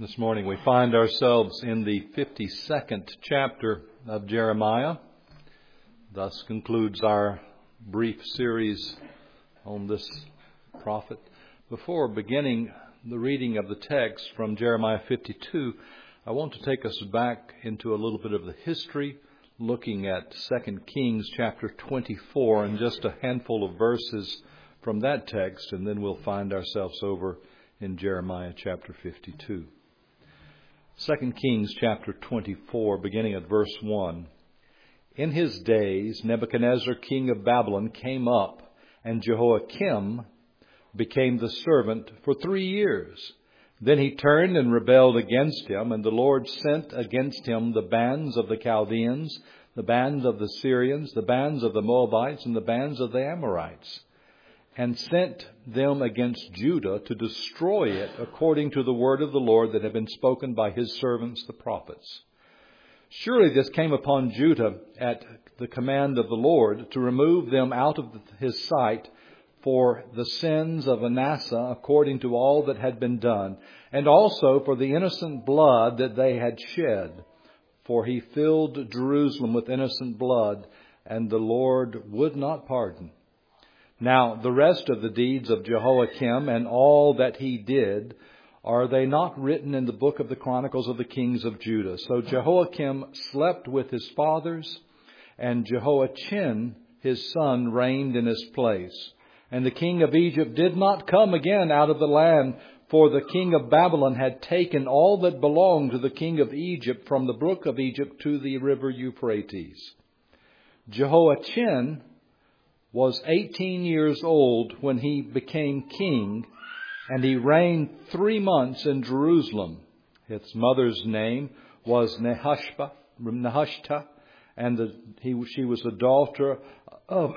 This morning we find ourselves in the 52nd chapter of Jeremiah. Thus concludes our brief series on this prophet. Before beginning the reading of the text from Jeremiah 52, I want to take us back into a little bit of the history, looking at 2 Kings chapter 24 and just a handful of verses from that text, and then we'll find ourselves over in Jeremiah chapter 52. 2 Kings chapter 24, beginning at verse 1. In his days, Nebuchadnezzar, king of Babylon, came up, and Jehoiakim became the servant for 3 years. Then he turned and rebelled against him, and the Lord sent against him the bands of the Chaldeans, the bands of the Syrians, the bands of the Moabites, and the bands of the Amorites, and sent them against Judah to destroy it according to the word of the Lord that had been spoken by his servants the prophets. Surely this came upon Judah at the command of the Lord to remove them out of his sight for the sins of Manasseh according to all that had been done, and also for the innocent blood that they had shed. For he filled Jerusalem with innocent blood, and the Lord would not pardon. Now, the rest of the deeds of Jehoiakim and all that he did, are they not written in the book of the Chronicles of the Kings of Judah? So Jehoiakim slept with his fathers, and Jehoiachin his son reigned in his place. And the king of Egypt did not come again out of the land, for the king of Babylon had taken all that belonged to the king of Egypt from the brook of Egypt to the river Euphrates. Jehoiachin was 18 years old when he became king, and he reigned 3 months in Jerusalem. His mother's name was Nehushta, and she was the daughter of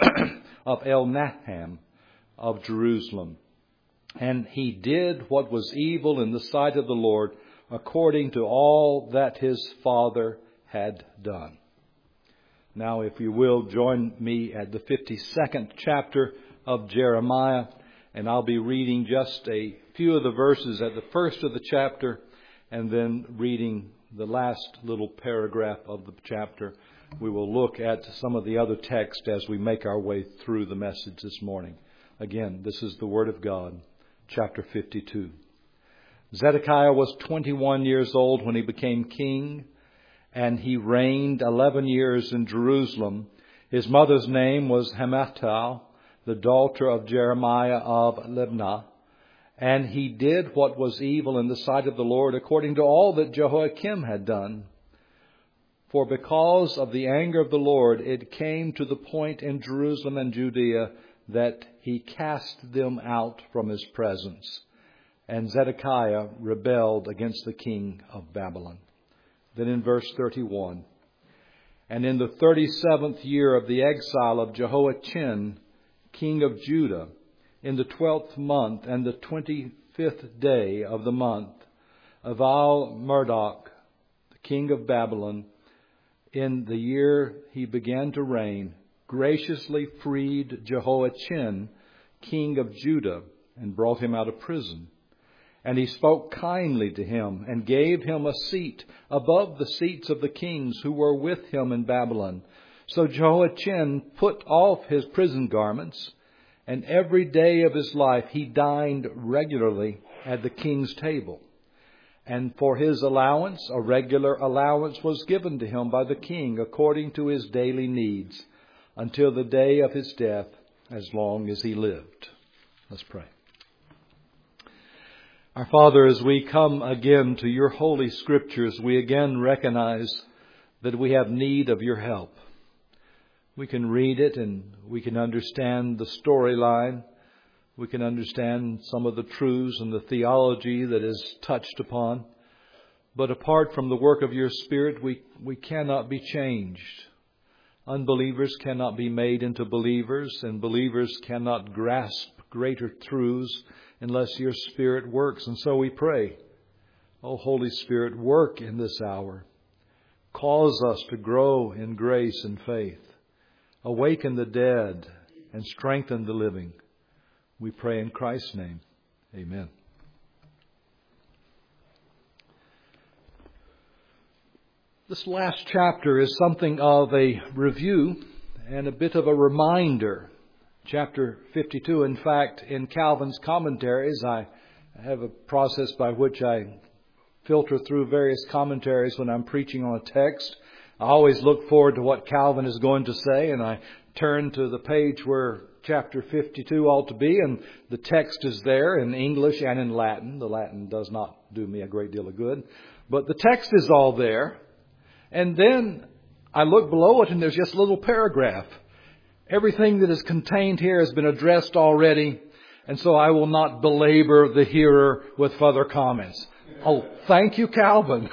Elnathan of Jerusalem. And he did what was evil in the sight of the Lord, according to all that his father had done. Now, if you will, join me at the 52nd chapter of Jeremiah, and I'll be reading just a few of the verses at the first of the chapter, and then reading the last little paragraph of the chapter. We will look at some of the other text as we make our way through the message this morning. Again, this is the Word of God, chapter 52. Zedekiah was 21 years old when he became king, and he reigned 11 years in Jerusalem. His mother's name was Hamutal, the daughter of Jeremiah of Libnah. And he did what was evil in the sight of the Lord, according to all that Jehoiakim had done. For because of the anger of the Lord, it came to the point in Jerusalem and Judea that he cast them out from his presence. And Zedekiah rebelled against the king of Babylon. Then in verse 31, and in the 37th year of the exile of Jehoiachin, king of Judah, in the 12th month and the 25th day of the month, Aval-Merodach, the king of Babylon, in the year he began to reign, graciously freed Jehoiachin, king of Judah, and brought him out of prison. And he spoke kindly to him and gave him a seat above the seats of the kings who were with him in Babylon. So Jehoiachin put off his prison garments, and every day of his life he dined regularly at the king's table. And for his allowance, a regular allowance was given to him by the king according to his daily needs, until the day of his death, as long as he lived. Let's pray. Our Father, as we come again to your holy scriptures, we again recognize that we have need of your help. We can read it and we can understand the storyline. We can understand some of the truths and the theology that is touched upon. But apart from the work of your Spirit, we cannot be changed. Unbelievers cannot be made into believers, and believers cannot grasp greater truths unless your Spirit works. And so we pray, oh Holy Spirit, work in this hour. Cause us to grow in grace and faith. Awaken the dead and strengthen the living. We pray in Christ's name. Amen. This last chapter is something of a review and a bit of a reminder. Chapter 52, in fact, in Calvin's commentaries, I have a process by which I filter through various commentaries when I'm preaching on a text. I always look forward to what Calvin is going to say, and I turn to the page where chapter 52 ought to be, and the text is there in English and in Latin. The Latin does not do me a great deal of good, but the text is all there. And then I look below it and there's just a little paragraph. Everything that is contained here has been addressed already, and so I will not belabor the hearer with further comments. Oh, thank you, Calvin.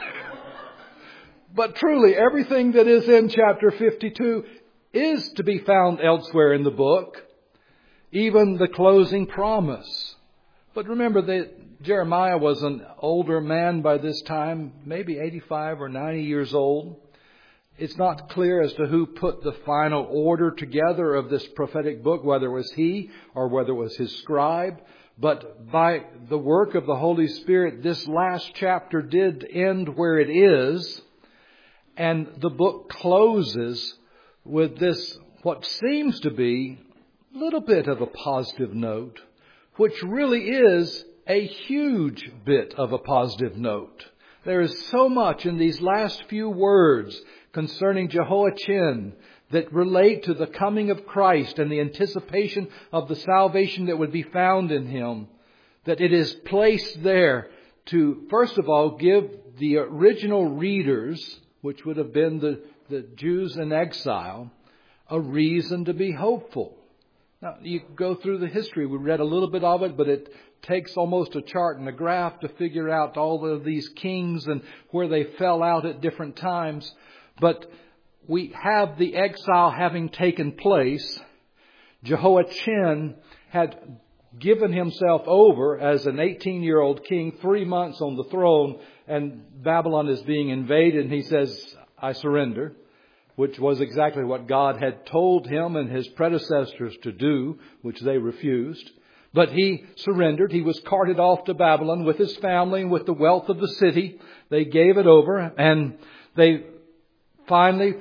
But truly, everything that is in chapter 52 is to be found elsewhere in the book, even the closing promise. But remember that Jeremiah was an older man by this time, maybe 85 or 90 years old. It's not clear as to who put the final order together of this prophetic book, whether it was he or whether it was his scribe. But by the work of the Holy Spirit, this last chapter did end where it is. And the book closes with this, what seems to be a little bit of a positive note, which really is a huge bit of a positive note. There is so much in these last few words concerning Jehoiachin that relate to the coming of Christ and the anticipation of the salvation that would be found in him, that it is placed there to, first of all, give the original readers, which would have been the Jews in exile, a reason to be hopeful. Now, you go through the history. We read a little bit of it, but it takes almost a chart and a graph to figure out all of these kings and where they fell out at different times. But we have the exile having taken place. Jehoiachin had given himself over as an 18-year-old king, 3 months on the throne, and Babylon is being invaded, and he says, I surrender, which was exactly what God had told him and his predecessors to do, which they refused. But he surrendered. He was carted off to Babylon with his family and with the wealth of the city. They gave it over, and they finally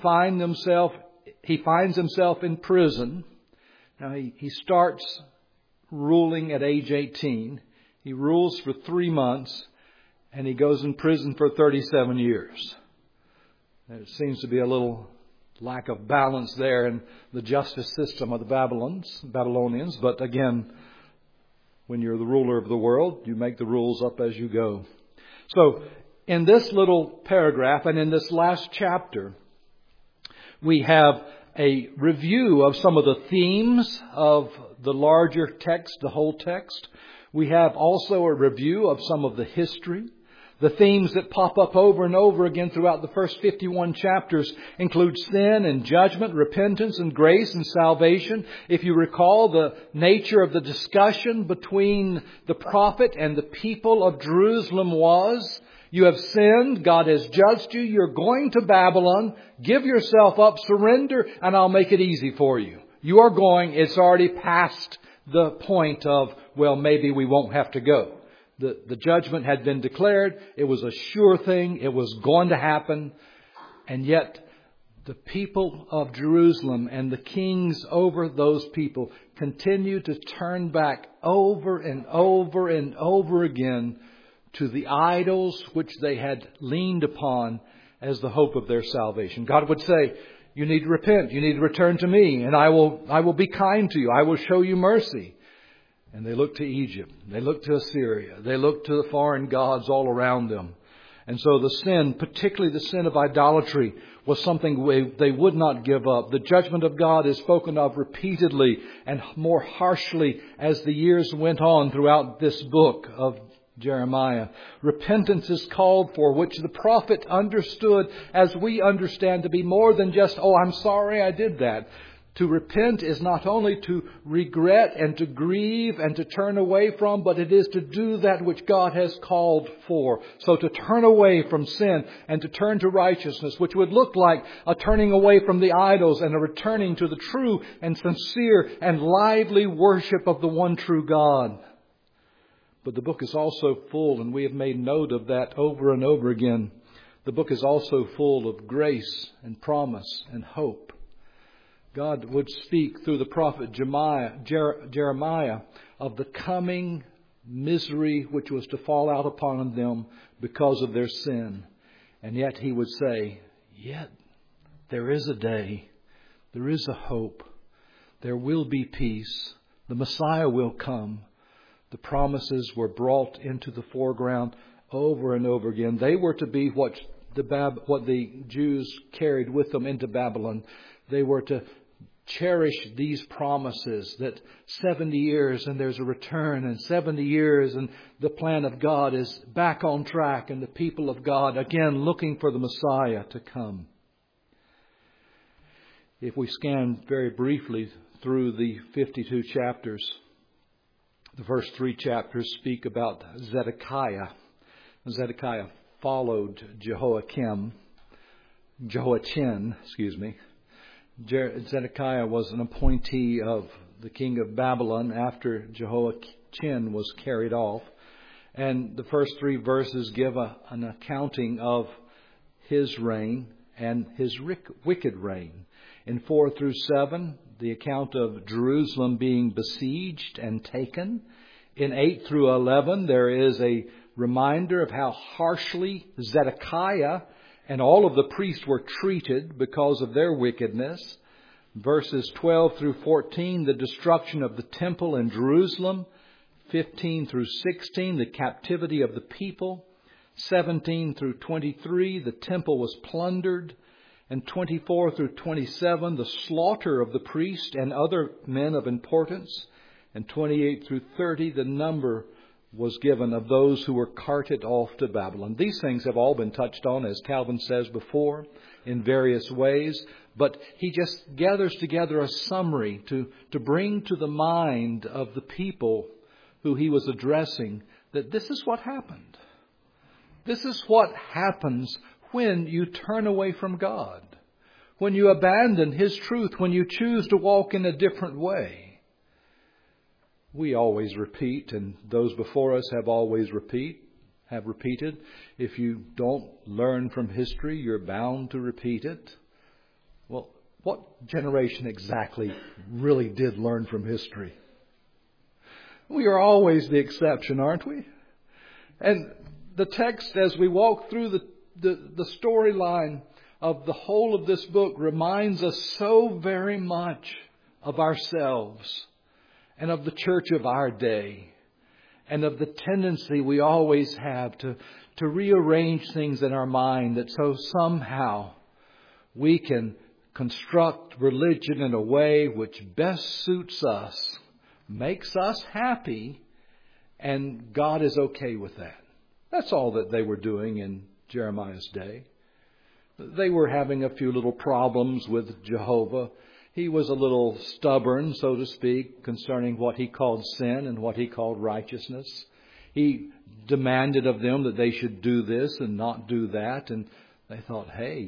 he finds himself in prison. Now he starts ruling at age 18. He rules for 3 months, and he goes in prison for 37 years. There seems to be a little lack of balance there in the justice system of the Babylonians. But again, when you're the ruler of the world, you make the rules up as you go. So in this little paragraph and in this last chapter, we have a review of some of the themes of the larger text, the whole text. We have also a review of some of the history. The themes that pop up over and over again throughout the first 51 chapters include sin and judgment, repentance and grace and salvation. If you recall, the nature of the discussion between the prophet and the people of Jerusalem was, you have sinned, God has judged you, you're going to Babylon, give yourself up, surrender, and I'll make it easy for you. You are going, it's already past the point of, well, maybe we won't have to go. The judgment had been declared. It was a sure thing. It was going to happen. And yet the people of Jerusalem and the kings over those people continue to turn back over and over and over again to the idols which they had leaned upon as the hope of their salvation. God would say, you need to repent. You need to return to me, and I will be kind to you. I will show you mercy. And they look to Egypt. They look to Assyria. They look to the foreign gods all around them. And so the sin, particularly the sin of idolatry, was something they would not give up. The judgment of God is spoken of repeatedly and more harshly as the years went on throughout this book of Jeremiah. Repentance is called for, which the prophet understood as we understand to be more than just, oh, I'm sorry I did that. To repent is not only to regret and to grieve and to turn away from, but it is to do that which God has called for. So to turn away from sin and to turn to righteousness, which would look like a turning away from the idols and a returning to the true and sincere and lively worship of the one true God. But the book is also full, and we have made note of that over and over again, The book is also full of grace and promise and hope. God would speak through the prophet Jeremiah of the coming misery which was to fall out upon them because of their sin. And yet He would say, yet there is a day, there is a hope, there will be peace, the Messiah will come. The promises were brought into the foreground over and over again. They were to be what the Jews carried with them into Babylon. They were to cherish these promises that 70 years and there's a return, and 70 years and the plan of God is back on track, and the people of God again looking for the Messiah to come. If we scan very briefly through the 52 chapters, the first 3 chapters speak about Zedekiah. Zedekiah followed Jehoiachin. Zedekiah was an appointee of the king of Babylon after Jehoiachin was carried off. And the first 3 verses give an accounting of his reign and his wicked reign. In 4 through 7, the account of Jerusalem being besieged and taken. In 8 through 11, there is a reminder of how harshly Zedekiah and all of the priests were treated because of their wickedness. Verses 12 through 14, the destruction of the temple in Jerusalem. 15 through 16, the captivity of the people. 17 through 23, the temple was plundered. And 24 through 27, the slaughter of the priest and other men of importance. And 28 through 30, the number was given of those who were carted off to Babylon. These things have all been touched on, as Calvin says before, in various ways. But he just gathers together a summary to bring to the mind of the people who he was addressing that this is what happened. This is what happens when you turn away from God, when you abandon His truth, when you choose to walk in a different way. We always repeat, and those before us have always repeated. If you don't learn from history, you're bound to repeat it. Well, what generation exactly really did learn from history? We are always the exception, aren't we? And the text, as we walk through the storyline of the whole of this book, reminds us so very much of ourselves and of the church of our day, and of the tendency we always have to rearrange things in our mind that so somehow we can construct religion in a way which best suits us, makes us happy, and God is okay with that. That's all that they were doing in Jeremiah's day. They were having a few little problems with Jehovah. He was a little stubborn, so to speak, concerning what he called sin and what he called righteousness. He demanded of them that they should do this and not do that. And they thought, hey,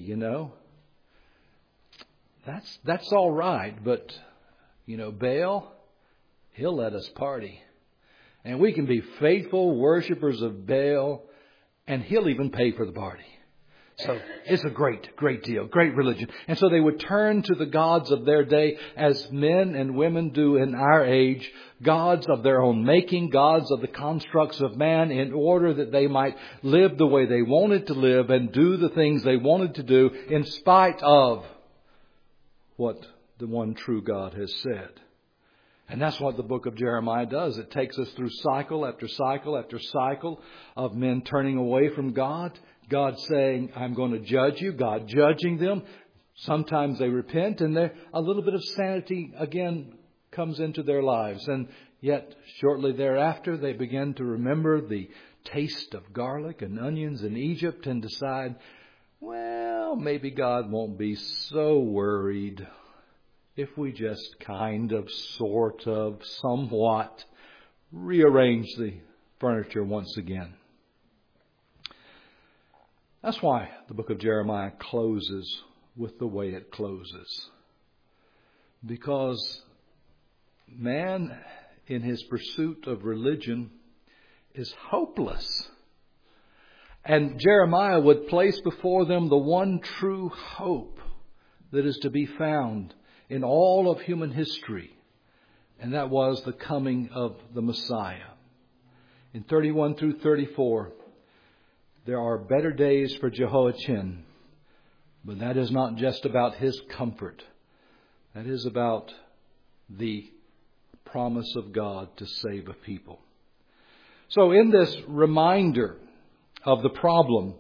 that's all right. But, Baal, he'll let us party. And we can be faithful worshipers of Baal, and he'll even pay for the party. So it's a great, great deal, great religion. And so they would turn to the gods of their day, as men and women do in our age, gods of their own making, gods of the constructs of man, in order that they might live the way they wanted to live and do the things they wanted to do in spite of what the one true God has said. And that's what the book of Jeremiah does. It takes us through cycle after cycle after cycle of men turning away from God. God saying, I'm going to judge you. God judging them. Sometimes they repent, and a little bit of sanity again comes into their lives. And yet shortly thereafter they begin to remember the taste of garlic and onions in Egypt and decide, well, maybe God won't be so worried if we just kind of, sort of, somewhat rearrange the furniture once again. That's why the book of Jeremiah closes with the way it closes. Because man, in his pursuit of religion, is hopeless. And Jeremiah would place before them the one true hope that is to be found in all of human history. And that was the coming of the Messiah. In 31 through 34, there are better days for Jehoiachin. But that is not just about his comfort. That is about the promise of God to save a people. So in this reminder of the problem,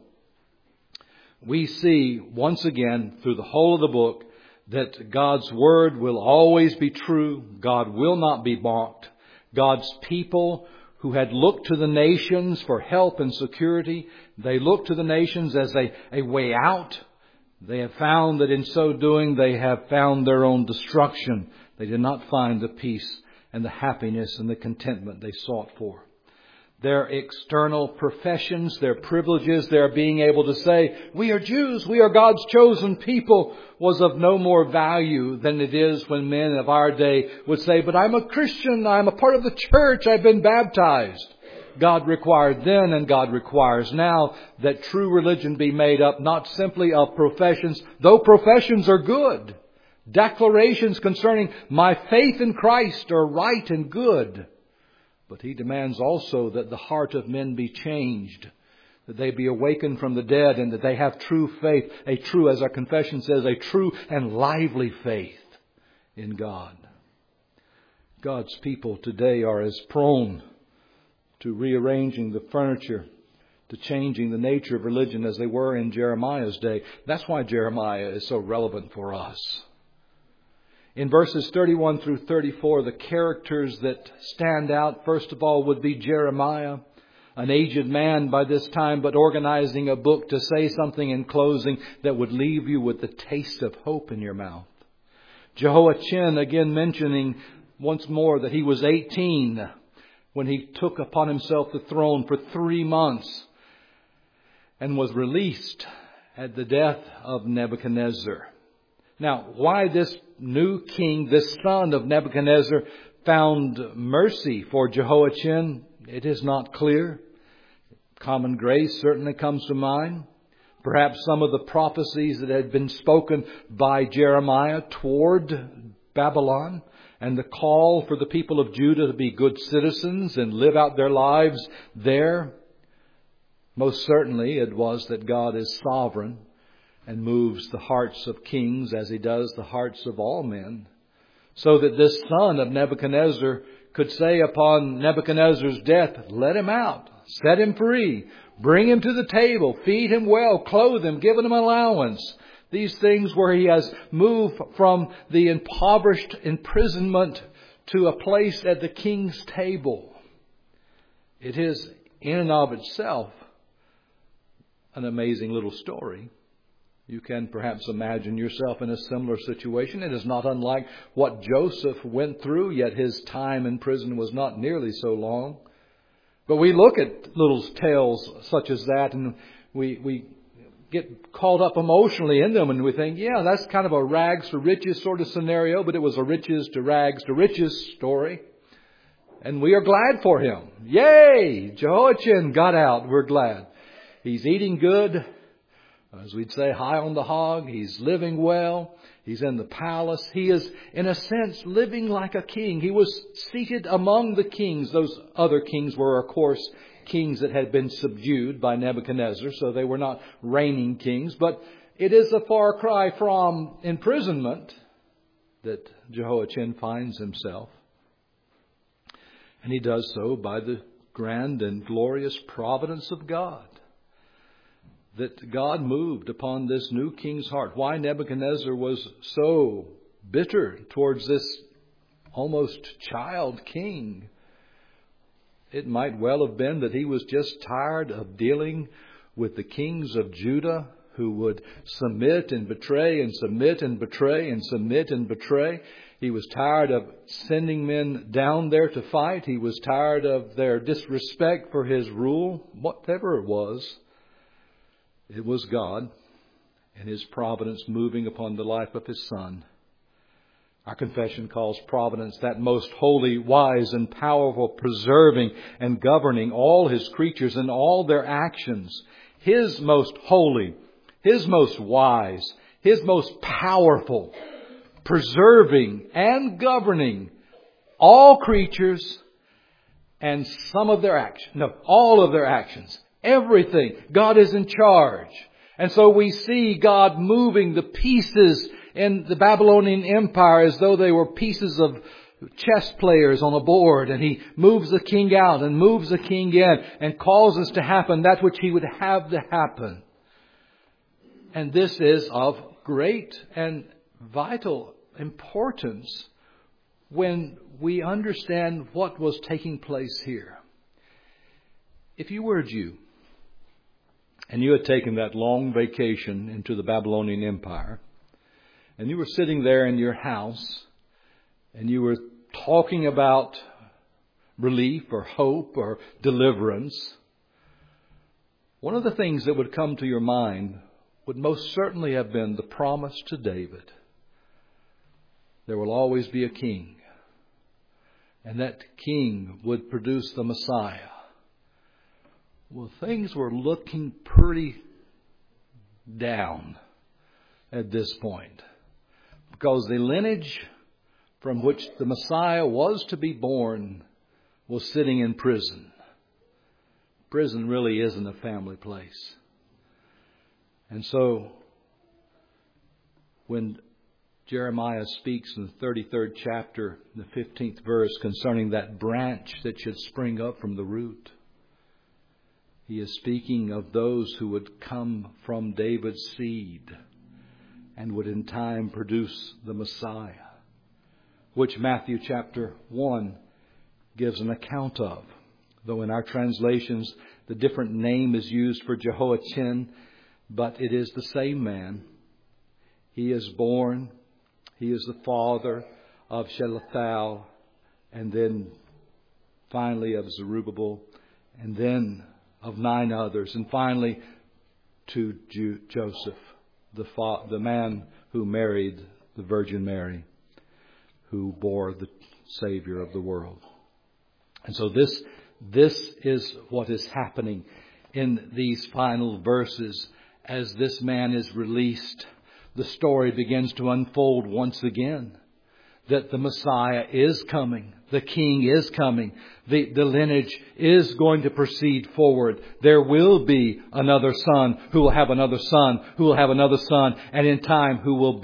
we see once again through the whole of the book that God's Word will always be true. God will not be mocked. God's people who had looked to the nations for help and security, they looked to the nations as a way out. They have found that in so doing they have found their own destruction. They did not find the peace and the happiness and the contentment they sought for. Their external professions, their privileges, their being able to say, we are Jews, we are God's chosen people, was of no more value than it is when men of our day would say, but I'm a Christian, I'm a part of the church, I've been baptized. God required then and God requires now that true religion be made up not simply of professions, though professions are good. Declarations concerning my faith in Christ are right and good. But He demands also that the heart of men be changed, that they be awakened from the dead, and that they have true faith, a true, as our confession says, a true and lively faith in God. God's people today are as prone to rearranging the furniture, to changing the nature of religion as they were in Jeremiah's day. That's why Jeremiah is so relevant for us. In verses 31 through 34, the characters that stand out, first of all, would be Jeremiah, an aged man by this time, but organizing a book to say something in closing that would leave you with the taste of hope in your mouth. Jehoiachin, again mentioning once more that he was 18 when he took upon himself the throne for 3 months and was released at the death of Nebuchadnezzar. Now, why this new king, this son of Nebuchadnezzar, found mercy for Jehoiachin, it is not clear. Common grace certainly comes to mind. Perhaps some of the prophecies that had been spoken by Jeremiah toward Babylon and the call for the people of Judah to be good citizens and live out their lives there. Most certainly it was that God is sovereign and moves the hearts of kings as He does the hearts of all men. So that this son of Nebuchadnezzar could say upon Nebuchadnezzar's death, let him out, set him free, bring him to the table, feed him well, clothe him, give him allowance. These things where he has moved from the impoverished imprisonment to a place at the king's table. It is in and of itself an amazing little story. You can perhaps imagine yourself in a similar situation. It is not unlike what Joseph went through, yet his time in prison was not nearly so long. But we look at little tales such as that and we get caught up emotionally in them and we think, yeah, that's kind of a rags to riches sort of scenario, but it was a riches to rags to riches story. And we are glad for him. Yay! Jehoiachin got out. We're glad. He's eating good. As we'd say, high on the hog. He's living well. He's in the palace. He is, in a sense, living like a king. He was seated among the kings. Those other kings were, of course, kings that had been subdued by Nebuchadnezzar, so they were not reigning kings. But it is a far cry from imprisonment that Jehoiachin finds himself. And he does so by the grand and glorious providence of God. That God moved upon this new king's heart. Why Nebuchadnezzar was so bitter towards this almost child king. It might well have been that he was just tired of dealing with the kings of Judah who would submit and betray and submit and betray and submit and betray. He was tired of sending men down there to fight. He was tired of their disrespect for his rule, whatever it was. It was God and His providence moving upon the life of His Son. Our confession calls providence that most holy, wise, and powerful, preserving and governing all His creatures and all their actions. His most holy, His most wise, His most powerful, preserving and governing all creatures and some of their actions. No, all of their actions. Everything. God is in charge. And so we see God moving the pieces in the Babylonian Empire as though they were pieces of chess players on a board. And He moves the king out and moves the king in and causes to happen that which He would have to happen. And this is of great and vital importance when we understand what was taking place here. If you were a Jew and you had taken that long vacation into the Babylonian Empire, and you were sitting there in your house and you were talking about relief or hope or deliverance, one of the things that would come to your mind would most certainly have been the promise to David. There will always be a king, and that king would produce the Messiah. Well, things were looking pretty down at this point, because the lineage from which the Messiah was to be born was sitting in prison. Prison really isn't a family place. And so, when Jeremiah speaks in the 33rd chapter, the 15th verse, concerning that branch that should spring up from the root, he is speaking of those who would come from David's seed and would in time produce the Messiah, which Matthew chapter 1 gives an account of. Though in our translations the different name is used for Jehoiachin, but it is the same man. He is born. He is the father of Shealtiel, and then finally of Zerubbabel, and then of 9 others, and finally to Joseph, the man who married the Virgin Mary, who bore the Savior of the world. And so this is what is happening in these final verses. As this man is released, the story begins to unfold once again. That the Messiah is coming. The King is coming. The lineage is going to proceed forward. There will be another son who will have another son who will have another son. And in time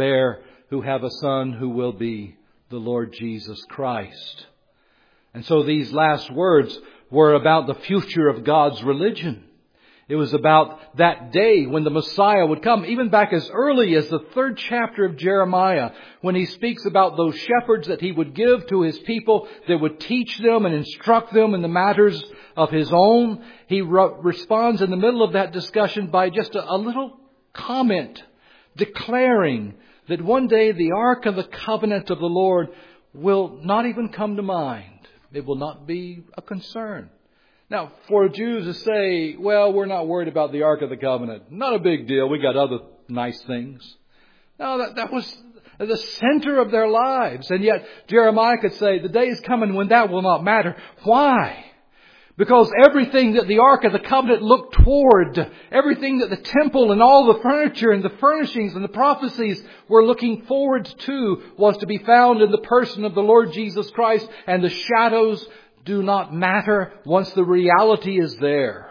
who have a son who will be the Lord Jesus Christ. And so these last words were about the future of God's religion. It was about that day when the Messiah would come, even back as early as the 3rd chapter of Jeremiah, when he speaks about those shepherds that he would give to his people that would teach them and instruct them in the matters of his own. He responds in the middle of that discussion by just a little comment declaring that one day the Ark of the Covenant of the Lord will not even come to mind. It will not be a concern. Now, for Jews to say, well, we're not worried about the Ark of the Covenant. Not a big deal. We got other nice things. No, that was the center of their lives. And yet Jeremiah could say, the day is coming when that will not matter. Why? Because everything that the Ark of the Covenant looked toward, everything that the temple and all the furniture and the furnishings and the prophecies were looking forward to was to be found in the person of the Lord Jesus Christ. And the shadows do not matter once the reality is there.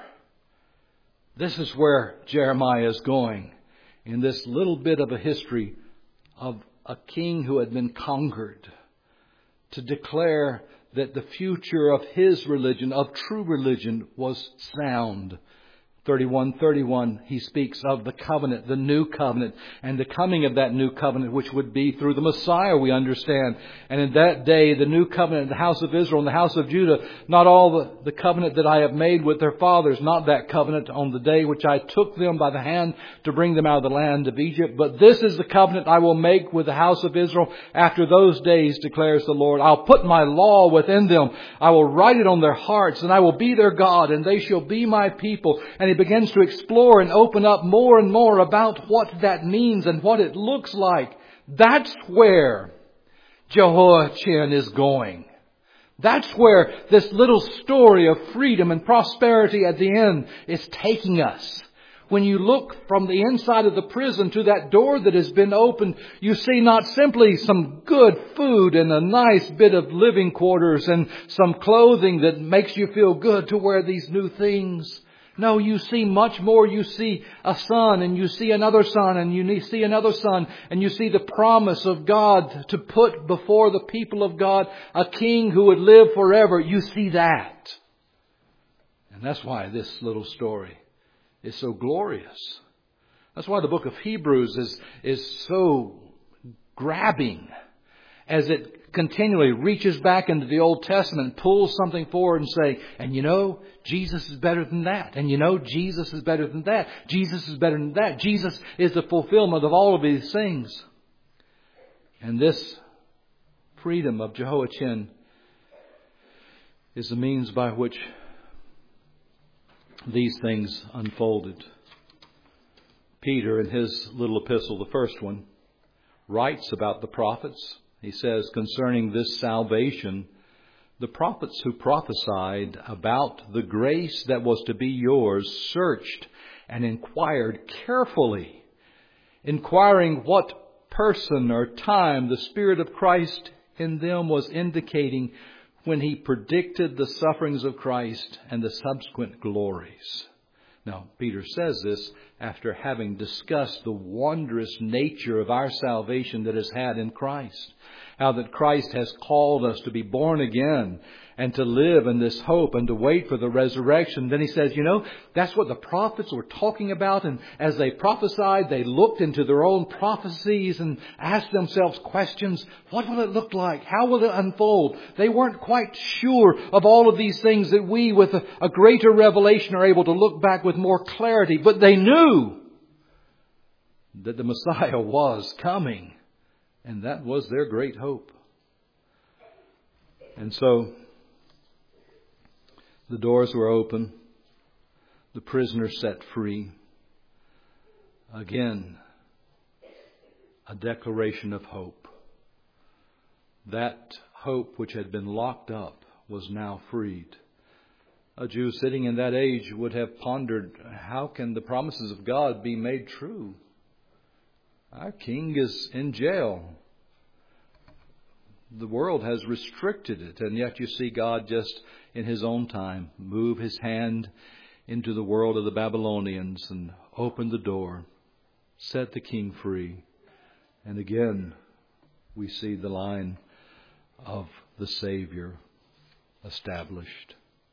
This is where Jeremiah is going in this little bit of a history of a king who had been conquered, to declare that the future of his religion, of true religion, was sound. 31:31, he speaks of the covenant, the new covenant, and the coming of that new covenant, which would be through the Messiah, we understand. And in that day, the new covenant, the house of Israel and the house of Judah, not all the covenant that I have made with their fathers, not that covenant on the day which I took them by the hand to bring them out of the land of Egypt. But this is the covenant I will make with the house of Israel after those days, declares the Lord. I'll put my law within them. I will write it on their hearts, and I will be their God, and they shall be my people. And he begins to explore and open up more and more about what that means and what it looks like. That's where Jehoiachin is going. That's where this little story of freedom and prosperity at the end is taking us. When you look from the inside of the prison to that door that has been opened, you see not simply some good food and a nice bit of living quarters and some clothing that makes you feel good to wear these new things. No, you see much more. You see a son, and you see another son, and you see another son, and you see the promise of God to put before the people of God a king who would live forever. You see that. And that's why this little story is so glorious. That's why the book of Hebrews is so grabbing as it continually reaches back into the Old Testament, pulls something forward and say, and you know, Jesus is better than that. And you know, Jesus is better than that. Jesus is better than that. Jesus is the fulfillment of all of these things. And this freedom of Jehoiachin is the means by which these things unfolded. Peter, in his little epistle, the first one, writes about the prophets. He says, concerning this salvation, the prophets who prophesied about the grace that was to be yours searched and inquired carefully, inquiring what person or time the Spirit of Christ in them was indicating when He predicted the sufferings of Christ and the subsequent glories. Now, Peter says this after having discussed the wondrous nature of our salvation that is had in Christ. How that Christ has called us to be born again and to live in this hope and to wait for the resurrection. Then he says, you know, that's what the prophets were talking about. And as they prophesied, they looked into their own prophecies and asked themselves questions. What will it look like? How will it unfold? They weren't quite sure of all of these things that we, with a greater revelation, are able to look back with more clarity. But they knew that the Messiah was coming. And that was their great hope. And so the doors were open. The prisoner set free. Again, a declaration of hope. That hope which had been locked up was now freed. A Jew sitting in that age would have pondered, how can the promises of God be made true? Our king is in jail. The world has restricted it, and yet you see God just in His own time move His hand into the world of the Babylonians and open the door, set the king free. And again, we see the line of the Savior established.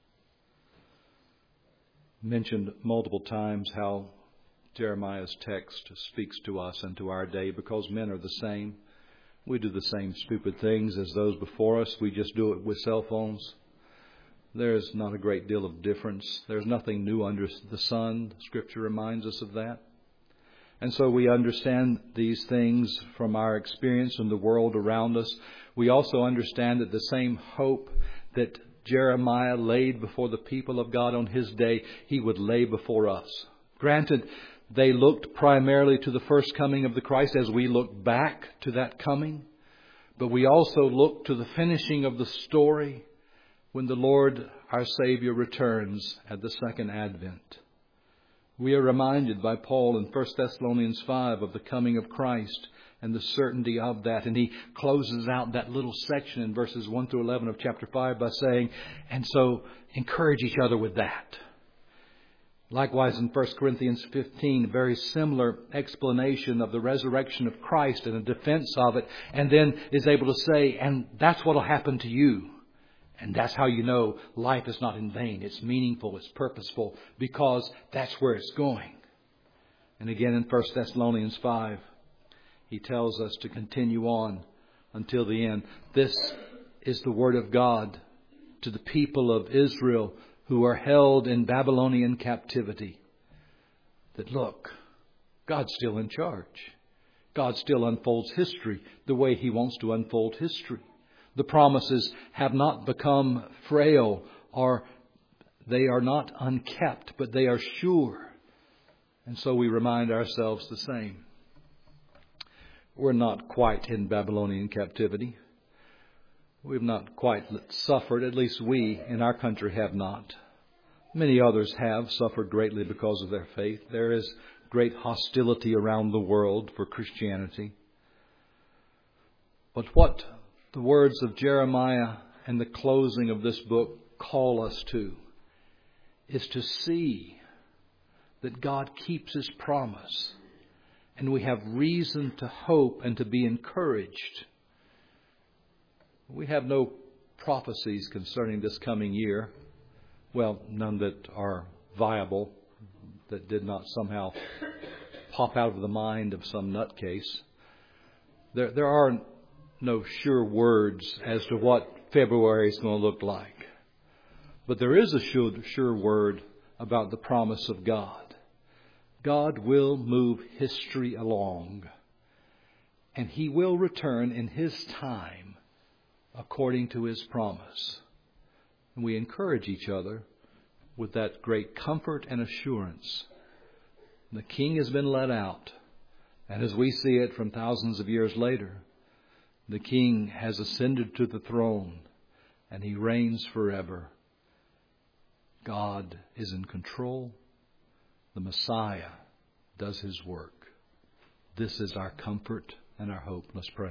Mentioned multiple times how Jeremiah's text speaks to us and to our day, because men are the same. We do the same stupid things as those before us. We just do it with cell phones. There's not a great deal of difference. There's nothing new under the sun. Scripture reminds us of that. And so we understand these things from our experience in the world around us. We also understand that the same hope that Jeremiah laid before the people of God on his day, he would lay before us. Granted, they looked primarily to the first coming of the Christ as we look back to that coming. But we also look to the finishing of the story when the Lord, our Savior, returns at the second advent. We are reminded by Paul in 1 Thessalonians 5 of the coming of Christ and the certainty of that. And he closes out that little section in verses 1 through 11 of chapter 5 by saying, and so encourage each other with that. Likewise, in 1 Corinthians 15, a very similar explanation of the resurrection of Christ and a defense of it, and then is able to say, and that's what will happen to you. And that's how you know life is not in vain. It's meaningful, it's purposeful, because that's where it's going. And again in 1 Thessalonians 5, he tells us to continue on until the end. This is the word of God to the people of Israel who are held in Babylonian captivity. That look, God's still in charge. God still unfolds history the way He wants to unfold history. The promises have not become frail, or they are not unkept, but they are sure. And so we remind ourselves the same. We're not quite in Babylonian captivity. We've not quite suffered, at least we in our country have not. Many others have suffered greatly because of their faith. There is great hostility around the world for Christianity. But what the words of Jeremiah and the closing of this book call us to is to see that God keeps His promise, and we have reason to hope and to be encouraged. We have no prophecies concerning this coming year. Well, none that are viable, that did not somehow pop out of the mind of some nutcase. There are no sure words as to what February is going to look like. But there is a sure word about the promise of God. God will move history along, and He will return in His time according to His promise. And we encourage each other with that great comfort and assurance. The King has been let out, and as we see it from thousands of years later, the King has ascended to the throne, and He reigns forever. God is in control. The Messiah does His work. This is our comfort and our hope. Let's pray.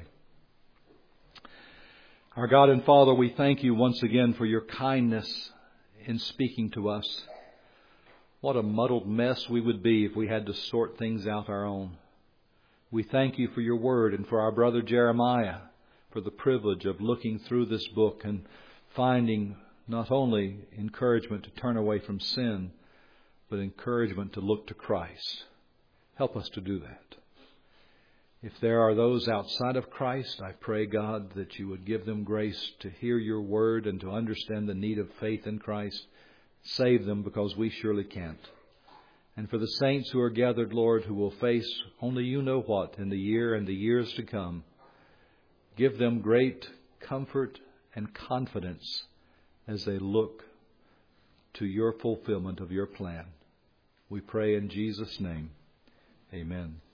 Our God and Father, we thank You once again for Your kindness in speaking to us. What a muddled mess we would be if we had to sort things out our own. We thank You for Your word and for our brother Jeremiah, for the privilege of looking through this book and finding not only encouragement to turn away from sin, but encouragement to look to Christ. Help us to do that. If there are those outside of Christ, I pray, God, that You would give them grace to hear Your word and to understand the need of faith in Christ. Save them, because we surely can't. And for the saints who are gathered, Lord, who will face only You know what in the year and the years to come, give them great comfort and confidence as they look to Your fulfillment of Your plan. We pray in Jesus' name. Amen.